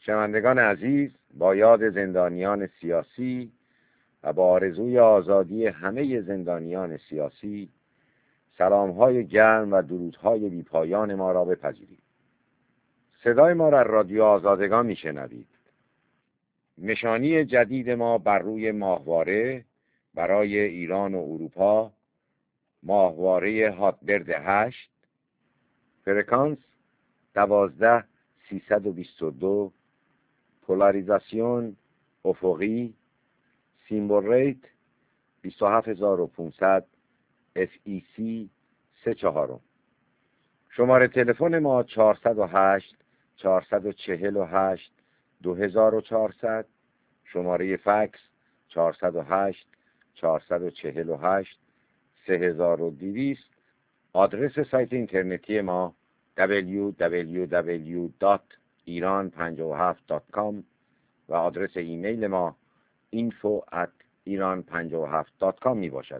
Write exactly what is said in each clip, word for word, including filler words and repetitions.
شنوندگان عزیز، با یاد زندانیان سیاسی و با آرزوی آزادی همه زندانیان سیاسی، سلام‌های گرم و درودهای بی‌پایان ما را بپذیرید. صدای ما را رادیو آزادگان میشنوید. نشانی جدید ما بر روی ماهواره برای ایران و اروپا، ماهواره هاتبرد هشت، فرکانس دوازده سیصد و بیست و دو، پولاریزاسیون افقی، سیمبل ریت بیست و هفت هزار و پانصد، اف ای سی سه چهارم. شماره تلفن ما چهارصد و هشت چهارصد و چهل و هشت دو هزار و چهارصد، شماره فکس چهارصد و هشت چهارصد و چهل و هشت سه هزار و دویست. آدرس سایت اینترنتی ما دبلیو دبلیو دبلیو دات ایران پنجاه و هفت دات کام و آدرس ایمیل ما اینفو ات ایران پنجاه و هفت دات کام می باشد.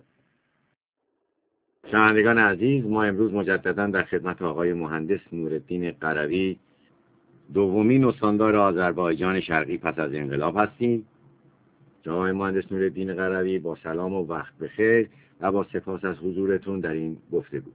شنوندگان عزیز، ما امروز مجددا در خدمت آقای مهندس نورالدین قروی، دومین استاندار آذربایجان شرقی پس از انقلاب هستیم. جناب مهندس نورالدین قروی، با سلام و وقت بخیر و با سپاس از حضورتون در این گفتگو.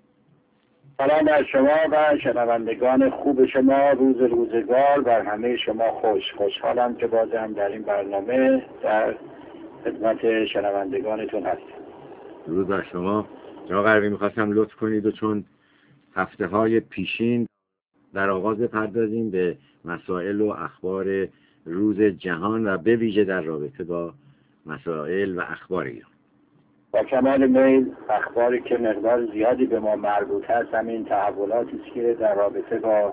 سلام بر شما و شنوندگان خوب شما. روز روزگار بر همه شما خوش. خوشحالم که بازم در این برنامه در خدمت شنوندگانتون هستم. درود بر شما. جناب قروی، میخواستم لطف کنید و چون هفته های پیشین در آغاز بپردازیم به مسائل و اخبار روز جهان و به ویژه در رابطه با مسائل و اخبار ایران. با کمال میل. اخباری که مقدار زیادی به ما مربوط هست همین تحولاتی است که در رابطه با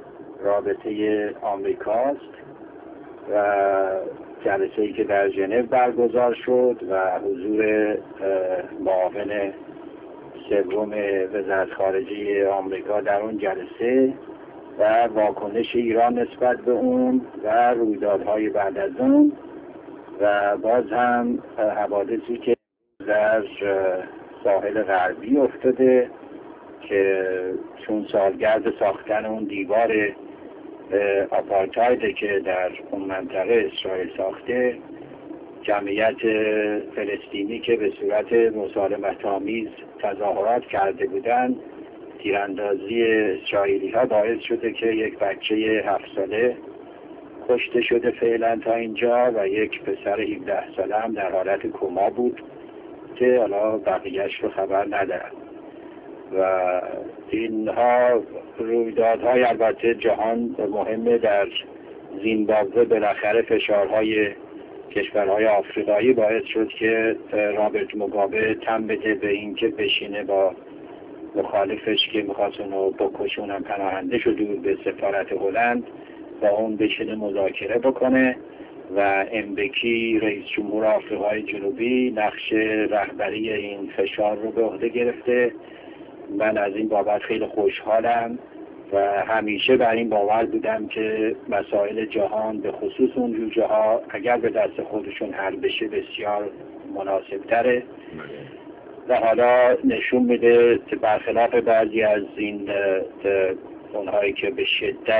رابطه آمریکاست و جلسه‌ای که در ژنو برگزار شد و حضور معاون سوم وزارت خارجه آمریکا در اون جلسه و واکنش ایران نسبت به اون و رویدادهای بعد از اون و باز هم حوادثی که در ساحل غربی افتاده که چون سالگرد ساختن اون دیوار آپارتاید که در اون منطقه اسرائیل ساخته، جمعیت فلسطینی که به صورت مسالمت‌آمیز تظاهرات کرده بودند، تیراندازی اسرائیلی ها باعث شده که یک بچه هفت ساله کشته شده فعلا تا اینجا و یک پسر هفده ساله هم در حالت کما بود که حالا بقیهش رو خبر ندارن. و اینها رویدادهای البته جهان مهمه. در زیمبابوه بالاخره فشارهای کشورهای آفریقایی باعث شد که رابرت موگابه تن بده به اینکه بشینه با مخالفش که میخواست اونو بکشون، هم پناهنده شد دور به سفارت هلند با اون بشینه مذاکره بکنه و امبکی رئیس جمهور آفریقای جنوبی نقش رهبری این فشار رو به عهده گرفته. من از این بابت خیلی خوشحالم و همیشه بر این باور بودم که مسائل جهان به خصوص اون جوجه ها اگر به دست خودشون حل بشه بسیار مناسب تره و حالا نشون میده برخلاف بعضی از این اونهایی که به شدت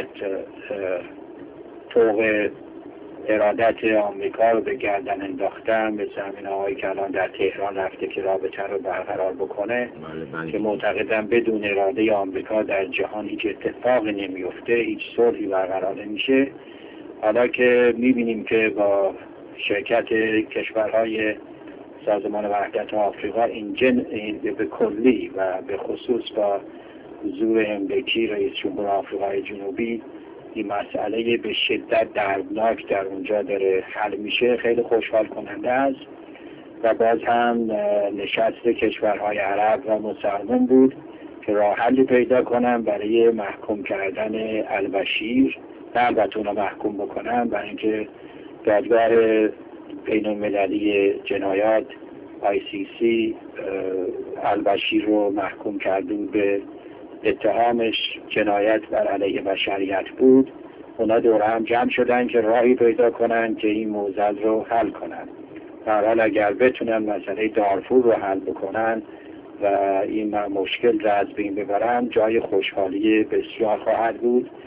طوق ارادت آمریکا رو به گردن انداختن، مثل همین آقایی که الان در تهران رفته که رابطه رو برقرار بکنه، که معتقدم بدون اراده آمریکا در جهان هیچ اتفاقی نمیفته، هیچ صلحی برقرار نمیشه. حالا که میبینیم که با شرکت کشورهای سازمان وحدت آفریقا این جن این به کلی و به خصوص با حضور امبکی رئیس جمهور آفریقای جنوبی این مسئله به شدت دردناک در اونجا داره حل میشه، خیلی خوشحال کننده است. و باز هم نشست کشورهای عرب و مسلمان بود که راه حلی پیدا کنن برای محکوم کردن البشیر، نه البته اونا محکوم بکنن، برای اینکه دادگاه بین المللی جنایات آی سی سی البشیر رو محکوم کرده به اتهامش جنایت بر علیه بشریت بود. اونا دور هم جمع شدن که راهی پیدا کنن که این معضل رو حل کنن. در حال اگر بتونن مسئله دارفور رو حل بکنن و این مشکل را از بین ببرن، جای خوشحالی بسیار خواهد بود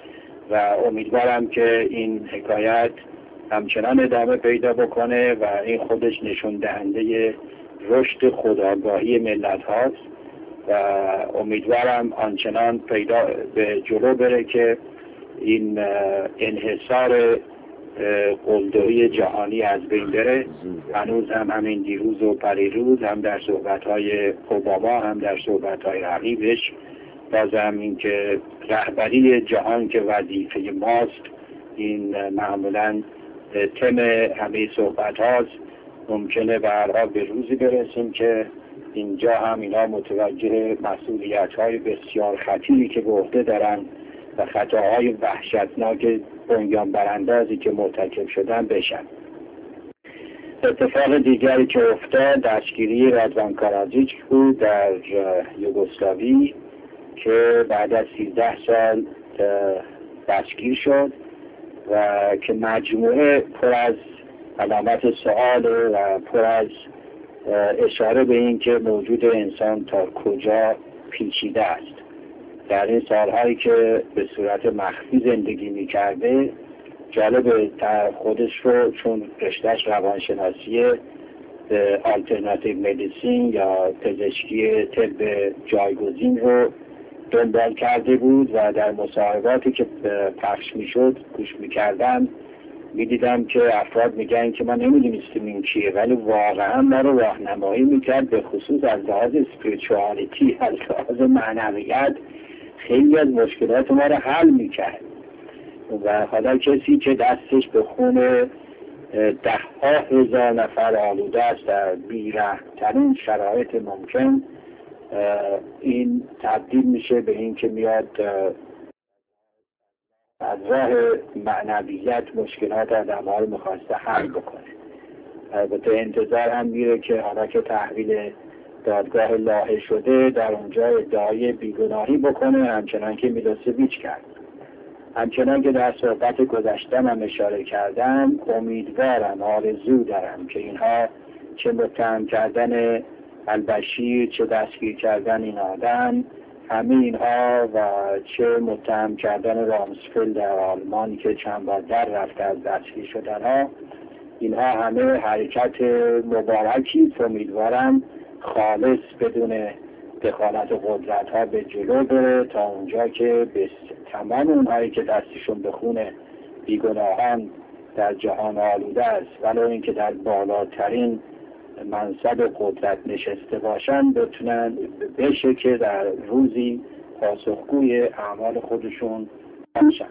و امیدوارم که این حکایت همچنان ادامه پیدا بکنه و این خودش نشون دهنده رشد خودآگاهی ملت هاست و امیدوارم آنچنان پیدا به جلو بره که این انحصار قلدری جهانی از بین بره. هنوز هم همین دیروز و پریروز هم در صحبت‌های اوباما هم در صحبت‌های رقیبش بازم این که رهبری جهان که وظیفه ماست، این معمولاً تم همه صحبت هاست. ممکنه به هر حال به روزی برسیم که اینجا هم اینا متوجه مسئولیت های بسیار خطیری که به عهده دارن و خطاهای وحشتناک بنیان براندازی که مرتکب شدن بشن. اتفاق دیگری که افتاد دستگیری رادوان کارادزیچ بود در یوگسلاوی که بعد از سیزده سال دستگیر شد و که مجموعه پر از علامت سؤال و پر از اشاره به این که موجود انسان تا کجا پیچیده است. در این سالهایی که به صورت مخفی زندگی می کرده، جالب خودش رو چون رشتهش روانشناسی آلترناتیو مدیسین یا پزشکی طب جایگزین رو دنبال کرده بود و در مصاحباتی که پخش می شد گوش می کردم می دیدم که افراد می گن که ما نمیدونستیم این چیه، ولی واقعا ما رو راهنمایی می کرد به خصوص از لحاظ اسپریچوالیتی، از لحاظ معنویت خیلی از مشکلات ما رو حل می کرد. و حالا کسی که دستش به خون ده ها هزار نفر آلوده است در بی‌رحم‌ترین شرایط ممکن، این تبدیل میشه به این که میاد از راه معنویت مشکلات آدم‌ها رو میخواسته حل بکنه. البته انتظار هم میره که حالا که تحویل دادگاه لاهه شده در اونجا ادعای بیگناهی بکنه، همچنان که میلوسویچ کرد. همچنان که در صحبت گذشتم هم اشاره کردم، امیدوارم، آرزو دارم که اینها چه متهم کردن البشیر، چه دستگیر کردن این آدم، همه اینها و چه متهم کردن رامسفلد در آلمان که چند بار در رفته از دستگیر شدن ها، اینها همه حرکت مبارکی امیدوارم خالص بدون دخالت قدرت ها به جلو بره تا اونجا که به تمام اونهایی که دستشون به خون بیگناهان در جهان آلوده است ولو اینکه در بالاترین منصب قدرت نشسته باشن بتونن بشه که در روزی پاسخگوی اعمال خودشون باشن.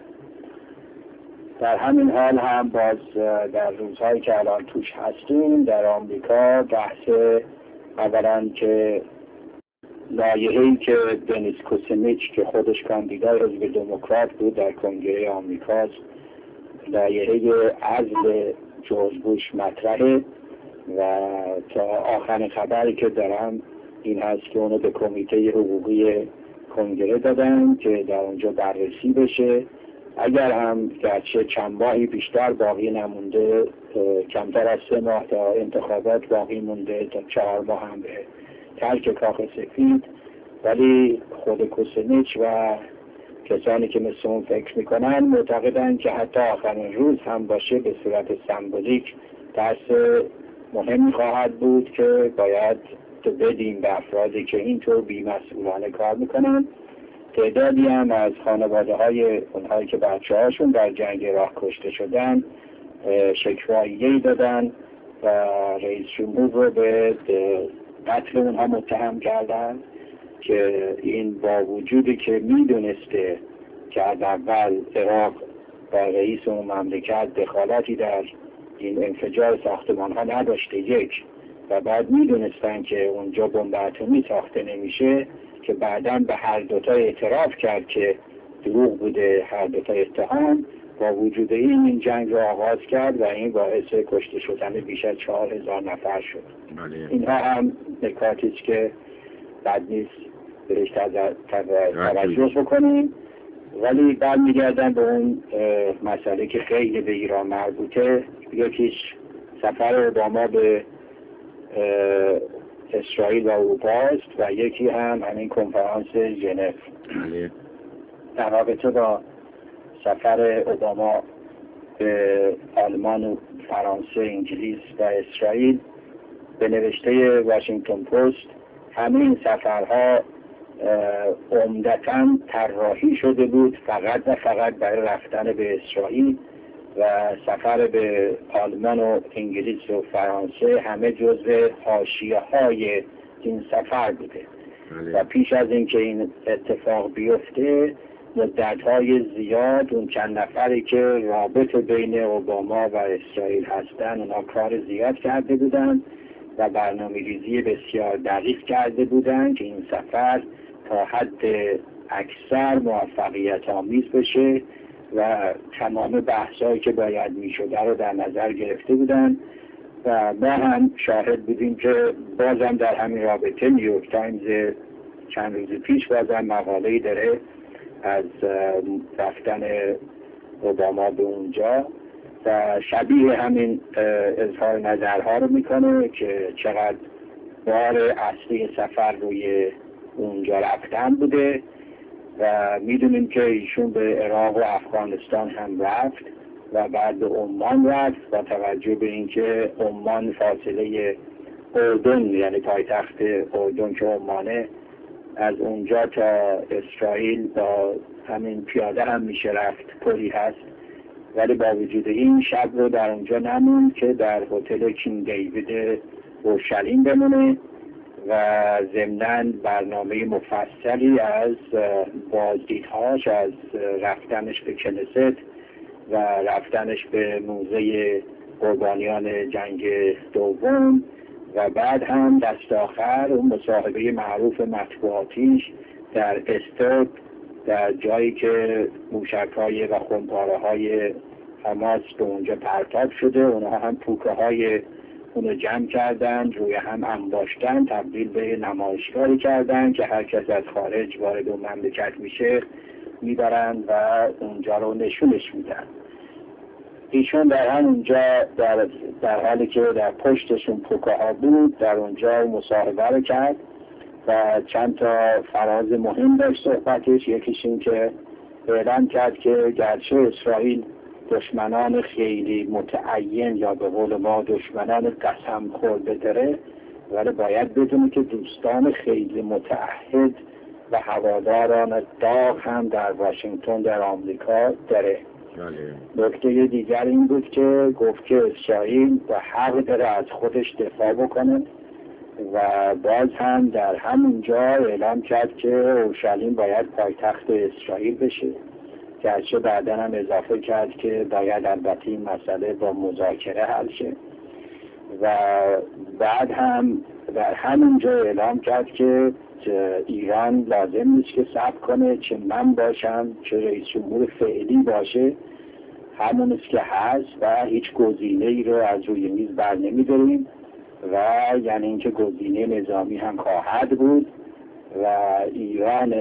در همین حال هم باز در روزهایی که الان توش هستیم در آمریکا بحث اولا که لایحه‌ای که دنیس کوسینیچ که خودش کاندیدای حزب دموکرات بود در کنگره آمریکاست، لایحه عزل جورج بوش مطرحه و تا آخرین خبری که دارم این هست که اونو به کمیته حقوقی کنگره دادن که در اونجا بررسی بشه. اگر هم گرچه چند ماهی بیشتر باقی نمونده، کمتر از سه ماه تا انتخابات باقی مونده، تا چهار ماه هم به ترک کاخ سفید، ولی خود کوسینیچ و کسانی که مثل اون فکر میکنن معتقدن که حتی آخرین روز هم باشه به صورت سمبولیک درس مهمی خواهد بود که باید تو بدیم به افرادی که اینطور بی‌مسئولانه کار میکنن. تعدادی هم از خانواده های اونهایی که بچه هاشون در جنگ راه کشته شدن شکوایی‌ای دادن و رئیس جمهور رو به قتل اونها متهم کردن که این با وجودی که میدونسته که از اول عراق و رئیس اون مملکت دخالتی در این انفجار ساختمان ها نداشته یک و بعد میدونستن که اونجا بمب اتمی ساخته نمیشه، که بعداً به هر دوتا اعتراف کرد که دروغ بوده هر دوتا اتهام، با وجود این این جنگ رو آغاز کرد و این باعث کشته شدن بیش از چهار هزار نفر شد. اینها هم نکاتی است که بد نیست بهش توجه بکنیم. ولی برمیگردن به اون مسئله که خیلی به ایران مربوطه. یکیش سفر اوباما به اسرائیل و اروپا است و یکی هم همین کنفرانس ژنو. در رابطه با سفر اوباما به آلمان و فرانسه، انگلیس و اسرائیل به نوشته واشنگتن پست همه این سفرها عمدتاً طراحی شده بود فقط و فقط برای رفتن به اسرائیل و سفر به آلمان و انگلیس و فرانسه همه جزو حاشیه‌های این سفر بوده و پیش از اینکه این اتفاق بیفته مدت‌های زیاد اون چند نفری که رابط بین اوباما و اسرائیل هستن اونا کار زیاد کرده بودن و برنامه‌ریزی بسیار دقیق کرده بودن که این سفر تا حد اکثر موفقیت آمیز بشه و تمام بحثایی که باید میشده رو در نظر گرفته بودن و ما هم شاهد بودیم که بازم در همین رابطه نیویورک تایمز چند روز پیش بازم مقاله‌ای داره از رفتن اوباما به اونجا و شبیه همین اظهار نظرها رو میکنه که چقدر بار اصلی سفر روی اونجا رفتن بوده و میدونیم که ایشون به عراق و افغانستان هم رفت و بعد به عمان رفت با توجه به اینکه عمان فاصله اردن یعنی پایتخت اردن که عمانه از اونجا تا اسرائیل با همین پیاده هم میشه رفت، پلی هست، ولی با وجود این شب رو در اونجا نموند که در هتل کینگ دیوید اورشلیم بمونه و ضمناً برنامه مفصلی از بازدیدهاش از رفتنش به کنست و رفتنش به موزه قربانیان جنگ دوم و بعد هم دست آخر اون مصاحبه معروف مطبوعاتیش در استرد در جایی که موشک‌های و خمپاره‌های حماس به اونجا پرتاب شده، اونها هم پوکه های اونو جمع کردن، روی هم انباشتن، تبدیل به نمایشگاهی کردن که هر کس از خارج وارد اون مملکت میشه میبرن و اونجا رو نشونش میدن. ایشون در همونجا در, در حالی که در پشتشون پوکه ها بود در اونجا مصاحبه رو کرد و چند تا فراز مهم داشت صحبتش. یکیش این که اعلام کرد که گرچه اسرائیل دشمنان خیلی متعین یا به قول ما دشمنان قسم خورده داره، ولی باید بدونه که دوستان خیلی متعهد و هواداران داغ هم در واشنگتن در آمریکا داره. نکته دیگر این بود که گفت که اسرائیل با حق داره از خودش دفاع بکنه و باز هم در همونجا اعلام کرد که اورشلیم باید پایتخت اسرائیل بشه، گرچه بعدا هم اضافه کرد که باید البته این مسئله با مذاکره حل شه و بعد هم در همونجا اعلام کرد که ایران لازم نیست که صبر کنه، چه من باشم چه رئیس جمهور فعلی باشه همون است که هست و هیچ گزینه ای رو از روی میز بر نمی‌داریم و یعنی اینکه گزینه نظامی هم خواهد بود و ایران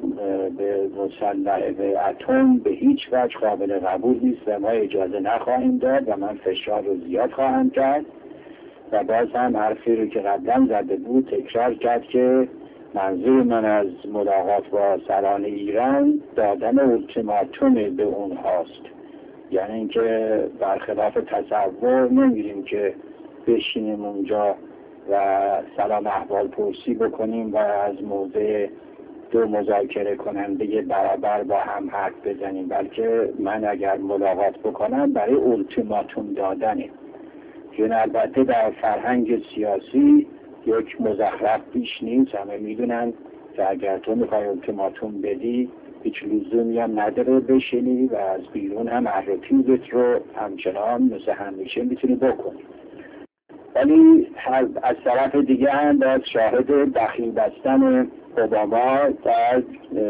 به مسلح به اتم به هیچ وجه قابل قبول نیست و ما اجازه نخواهیم داد و من فشار رو زیاد خواهم کرد و باز هم حرفی رو که قبلا زده بود تکرار کرد که منظور من از ملاقات با سران ایران دادن اولتیماتوم به اونهاست، یعنی اینکه برخلاف تصور نمیریم که بشینیم اونجا و سلام احوال پرسی بکنیم و از موضع دو مذاکره کننده برابر با هم حرف بزنیم، بلکه من اگر ملاقات بکنم برای اولتیماتوم دادنه که البته در فرهنگ سیاسی یک مزخرف بیش نیست. همه میدونن که اگر تو میخوای اولتیماتوم بدی هیچ لزومی هم نداره بشینی و از بیرون هم احرتیزت رو همچنان مثل همیشه میتونی بکنی، ولی از طرف دیگه هم باید شاهد دخیل بستن اوباما در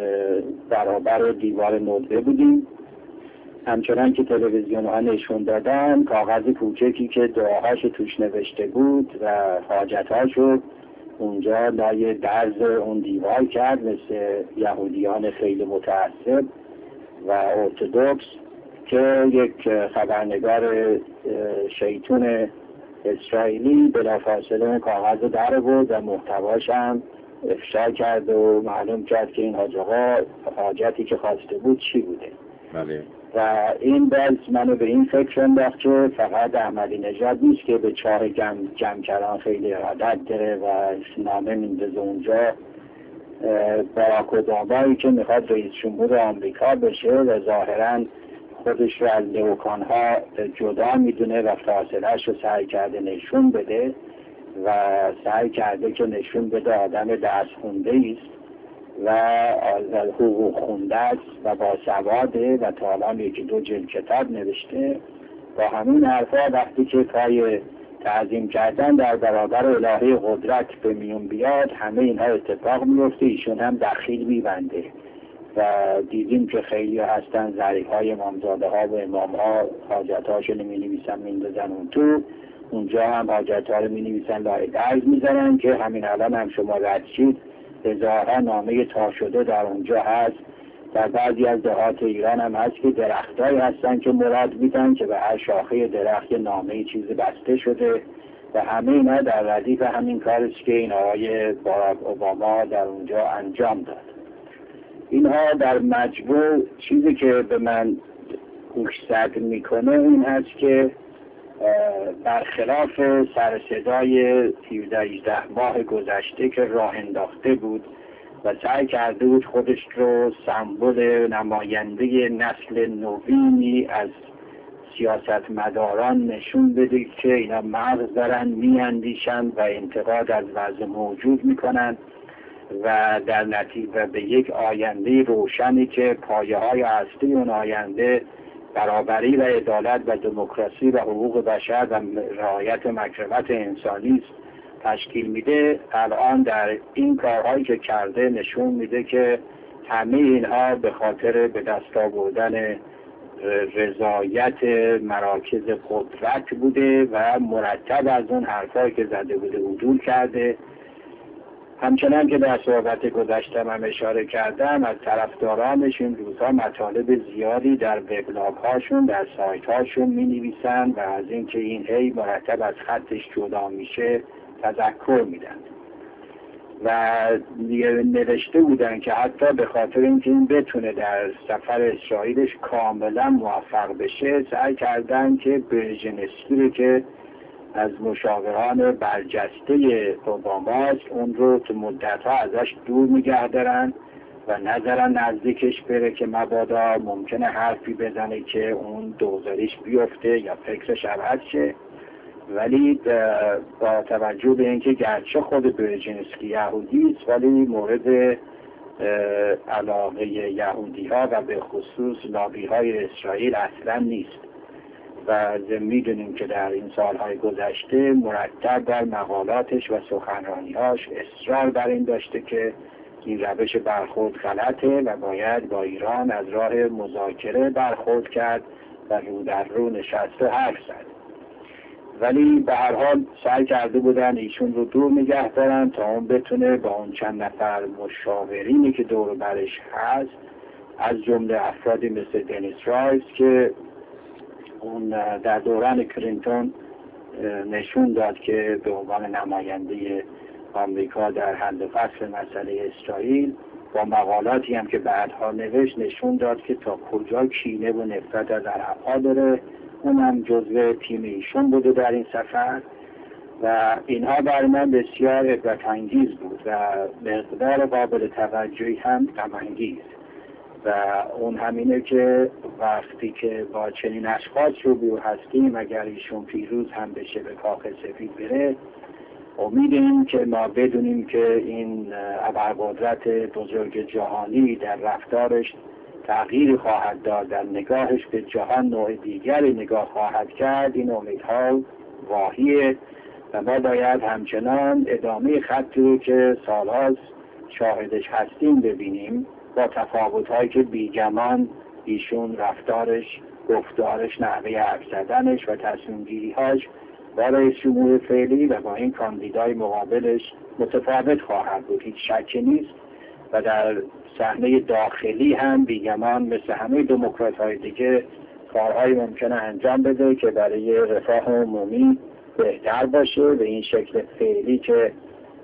برابر دیوار ندبه بودیم. همچنان که تلویزیون ها نشون دادن کاغذ کوچکی که دعاهاش توش نوشته بود و حاجتهاشو اونجا لای درز اون دیوار کرد مثل یهودیان خیلی متعصب و ارتدوکس که یک خبرنگار شیطون اسرائیلی بلافاصله اون کاغذ در بود و محتواش هم افشا کرد و معلوم کرد که این حاج آقا حاجتی که خواسته بود چی بوده. بله. و این باز منو به این فکر انداخت که فقط احمدی نژاد نیست که به چاه جمع, جمع کردن خیلی عادت داره و نامه میندازه اونجا. باراک اوبامایی که میخواد رئیس جمهور آمریکا بشه و ظاهراً خودش رو از نیوکان‌ها جدا میدونه و فاصله‌اش رو سعی کرده نشون بده و سعی کرده که نشون بده آدم درس خونده است و حقوق خونده است و با سواده و تا الان یکی دو جلد کتاب نوشته. با همین حرفا وقتی که پای تعظیم کردن در برابر الهه قدرت به میون بیاد، همه اینها اتفاق میفته، ایشون هم دخیل میبنده و دیدیم که خیلی هستن ظریف های امامزاده ها و امام ها حاجت هاشون می نویسن میندازن اون تو، اونجا هم حاجت ها رو می نویسن لای درز میزنن که همین الان هم شما رد شید هزارها نامه تا شده در اونجا هست. در بعضی از دهات ایران هم هست که درختایی هستن که مراد میدن که به هر شاخه درخت نامه چیزی بسته شده و همه اینا در ردیف همین کارست که این آقای باراک اوباما در اونجا انجام داد. اینها در مجموع چیزی که به من گوشزد میکنه این هست که برخلاف سر صدای هفده هجده ماه گذشته که راه انداخته بود و سعی کرده بود خودش رو سمبل نماینده نسل نوینی از سیاستمداران نشون بده که اینا مغز دارن، میاندیشن و انتقاد از وضع موجود میکنن و در نتیجه به یک آینده روشنی که پایه های اصلی اون آینده برابری و عدالت و دموکراسی و حقوق بشر و رعایت مکرمت انسانی است تشکیل میده، الان در این کارهایی که کرده نشون میده که همه اینها به خاطر به دست آوردن رضایت مراکز قدرت بوده و مرتب از اون حرفایی که زده بوده عدول کرده. همچنان که در صحبت گذشتم هم اشاره کردم، از طرفدارانش این روزها مطالب زیادی در وبلاگ هاشون در سایت هاشون می نویسن و از اینکه این هی مرتب از خطش جدا میشه تذکر میدن و نوشته بودن که حتی به خاطر اینکه این بتونه در سفر اسرائیلش کاملا موفق بشه سعی کردن که برژنسکی رو که از مشاوران برجسته اوباماست اون رو تو مدتها ازش دور نگه دارن و نذارن نزدیکش بره که مبادا ممکنه حرفی بزنه که اون دوزاریش بیفته یا فکرش عوض شه. ولی با توجه به اینکه گرچه خود برژنسکی یهودی است ولی مورد علاقه یهودی ها و به خصوص لابی های اسرائیل اصلا نیست و میدونیم که در این سالهای گذشته مرتب در مقالاتش و سخنرانیهاش اصرار بر این داشته که این روش برخورد غلطه و باید با ایران از راه مذاکره برخورد کرد و رو در رو نشست و حرف زد. ولی به هر حال سعی کرده بودن ایشون رو دور نگه دارن تا اون بتونه با اون چند نفر مشاورینی که دور برش هست، از جمله افرادی مثل دنیس رایس که اون در دوران کلینتون نشون داد که به عنوان نماینده آمریکا در حل فصل مسئله اسرائیل با مقالاتی هم که بعدها نوشت نشون داد که تا کجا کینه و نفرت از عرب‌ها داره. اون هم جزو تیم ایشون بوده در این سفر و اینها برای من بسیار عبرت انگیز بود و مقدار قابل توجهی هم غم انگیز و اون همینه که وقتی که با چنین اشخاص رو هستیم اگر ایشون پیروز هم بشه به کاخ سفید بره، امیدیم که ما بدونیم که این ابرقدرت بزرگ جهانی در رفتارش تغییری خواهد داد، در نگاهش به جهان نوع دیگری نگاه خواهد کرد. این امیدها واهیه و ما باید همچنان ادامه خطی رو که سالهاست شاهدش هستیم ببینیم، با تفاوت‌هایی که بیگمان ایشون رفتارش، گفتارش، نحوه حرف زدنش و تصمیم‌گیری‌هاش با رئیس جمهور فعلی و با این کاندیدای مقابلش متفاوت خواهد بود، هیچ شکی نیست. و در صحنه داخلی هم بیگمان مثل همه دموکرات‌های دیگه کارهایی ممکنه انجام بده که برای رفاه عمومی بهتر باشه. به این شکل فعلی که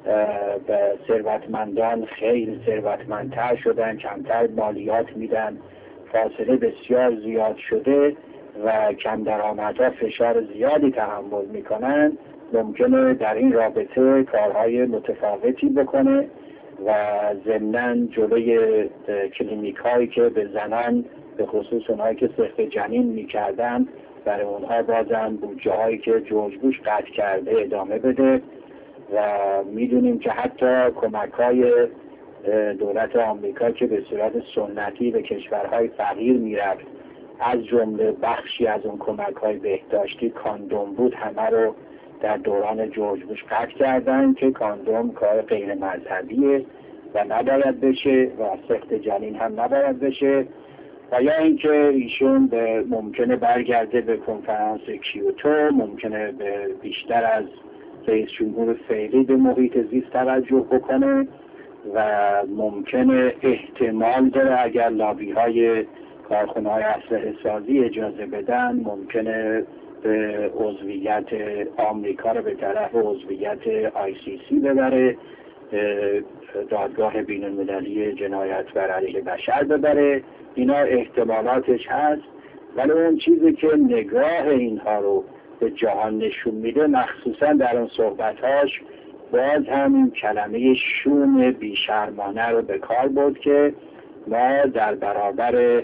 به ثروتمندان خیلی ثروتمندتر شدن، کمتر مالیات میدن فاصله بسیار زیاد شده و کم درآمدها فشار زیادی تحمل میکنن، ممکنه در این رابطه کارهای متفاوتی بکنه و ضمناً جلوی کلینیک هایی که به زنان، به خصوص اونهایی که سقط جنین میکردن، برای اونها بازم بودجه هایی که جورج بوش قطع کرده ادامه بده. و میدونیم که حتی کمک های دولت آمریکا که به صورت سنتی به کشورهای فقیر میرفت، از جمله بخشی از اون کمک های بهداشتی کاندوم بود، همه رو در دوران جورج بوش قطع کردن که کاندوم کار غیر مذهبیه و نباید بشه و سقط جنین هم نباید بشه. و یا اینکه ایشون به ممکنه برگرده به کنفرانس کیوتو، ممکنه به بیشتر از رئیس جمهور فعلی به محیط زیست توجه بکنه و ممکنه احتمال داره اگر لابی های کارخانه های اسلحه سازی اجازه بدن، ممکنه به عضویت آمریکا رو به طرف عضویت آی سی سی ببره، دادگاه بین المللی جنایت بر علیه بشر ببره. اینا احتمالاتش هست، ولی اون چیزی که نگاه اینها رو به جهان نشون میده، مخصوصا در اون صحبتاش، باز هم کلمه شوم بیشرمانه رو به کار برد که ما در برابر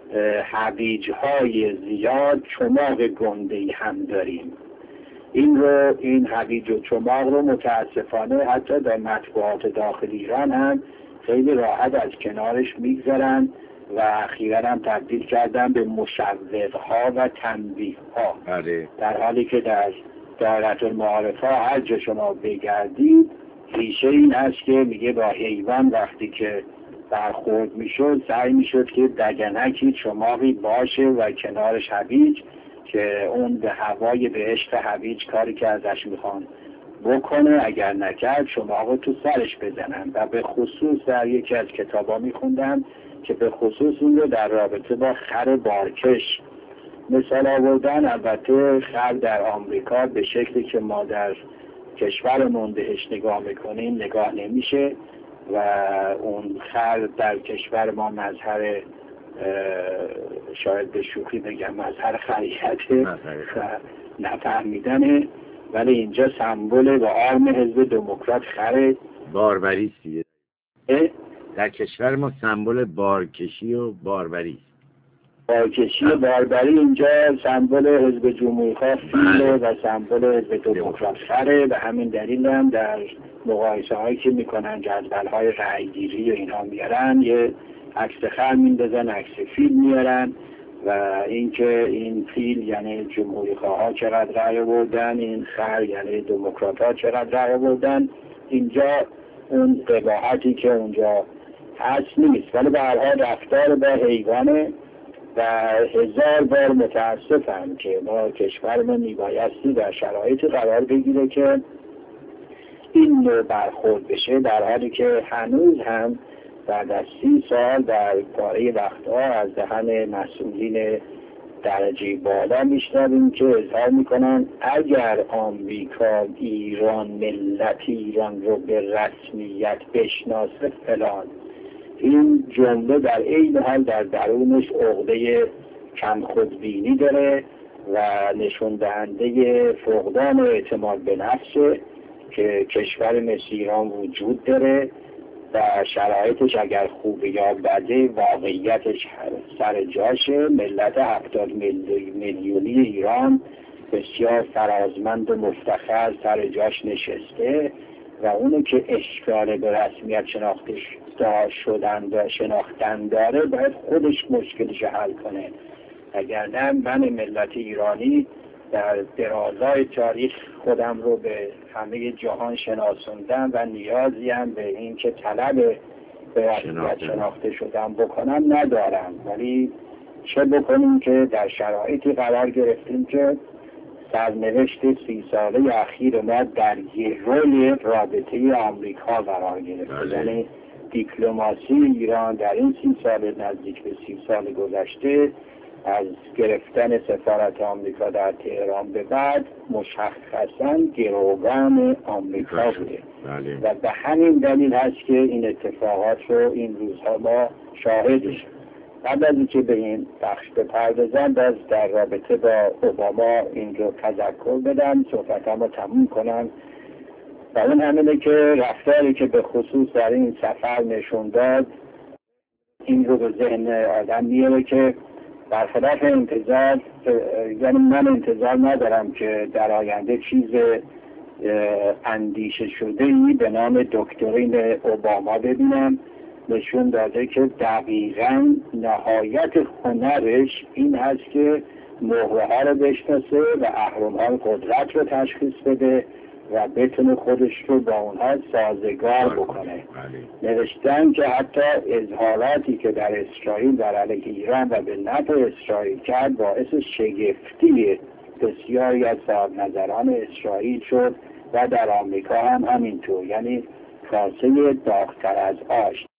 هویج‌های زیاد چماق گنده‌ای هم داریم. این رو این هویج و چماق رو متاسفانه حتی در مطبوعات داخل ایران هم خیلی راحت از کنارش میگذارن و اخیراً هم تبدیل کردن به مشوق‌ها و تنبیه‌ها، در حالی که در دایره المعارفه هر جا شما بگردید ریشه این است که میگه با حیوان وقتی که برخورد میشد سعی میشد که دگنکی چماقی باشه و کنارش هویج که اون به هوای بهشت هویج کاری که ازش میخوان بکنه، اگر نکرد چماقو تو سرش بزنن. و به خصوص در یکی از کتابا میخوندم که به خصوص این رو در رابطه با خر بارکش مثال آوردن. البته خر در آمریکا به شکلی که ما در کشورمون بهش نگاه میکنیم نگاه نمیشه و اون خر در کشور ما مظهر، شاید به شوخی بگم مظهر خریته و نفهمیدنه، ولی اینجا سمبل و آرم حزب دموکرات خره. باربریستیه در کشور ما، سمبل بارکشی و باربری. بارکشی و باربری اینجا سمبل حزب جمهوری خواه فیله و سمبل حزب دموکرات خره. به همین دلیل هم در مقایسه هایی که میکنن جدول های رأی گیری و اینها میارن، یه عکس خر میندازن، عکس فیل میارن و اینکه این فیل یعنی جمهوری خواه ها چقدر رأی آوردن، این خر یعنی دموکرات ها چقدر رأی آوردن. اینجا اون قباحتی که اونجا هست نیست، ولی به هر حال رفتار با حیوانه و هزار بار متاسفم که ما کشورمون میبایستی در شرایط قرار بگیره که این نوع برخورد بشه، در حالی که هنوز هم بعد از سی سال در پاره وقتها از دهن مسئولین درجه بالا میشنویم که اظهار میکنن اگر آمریکا ایران، ملت ایران رو به رسمیت بشناسه فلان. این جمله در عین حال در درونش عقده کم خودبینی داره و نشون دهنده فقدان اعتماد به نفسه که کشور مثل ایران وجود داره و شرایطش اگر خوبه یا بده واقعیتش سر جاشه. ملت هفتاد میلیونی ایران بسیار فرازمند و مفتخر سر جاش نشسته و اونو که اشکال به رسمیت شناختش شدن و شناختن داره باید خودش مشکلش حل کنه. اگر نه من ملت ایرانی در درازای تاریخ خودم رو به همه جهان شناسوندم و نیازیم به این که طلب به رسمیت شناخته شدن بکنم ندارم، ولی چه بکنیم که در شرایطی قرار گرفتیم که سرنوشت سی ساله اخیر ما در یه رول رابطه آمریکا قرار گرفت. یعنی دیپلماسی ایران در این سی سال نزدیک به سی سال گذشته از گرفتن سفارت آمریکا در تهران به بعد مشخصاً گروگان آمریکا بوده و به همین دلیل هست که این اتفاقات رو این روزها ما شاهدش قبل از اینکه به این بخش بپردازم باز در رابطه با اوباما این رو تذکر بدم، صحبتم رو تموم کنم. و اون همینه که رفتاری که به خصوص در این سفر نشون داد این رو به ذهن آدم میاره که برخلاف انتظار، یعنی من انتظار ندارم که در آینده چیز اندیشه شده ای به نام دکترین اوباما ببینم. نشون داده که دقیقاً نهایت هنرش این هست که مهره ها رو بشناسه و اهرم های قدرت رو تشخیص بده و بتونه خودش رو با اونها سازگار بکنه. نوشتن که حتی اظهاراتی که در اسرائیل در علیه ایران و به نفع اسرائیل کرد باعث شگفتی بسیاری از صاحب نظران اسرائیل شد و در آمریکا هم همینطور. یعنی کاسه داغ‌تر از آش.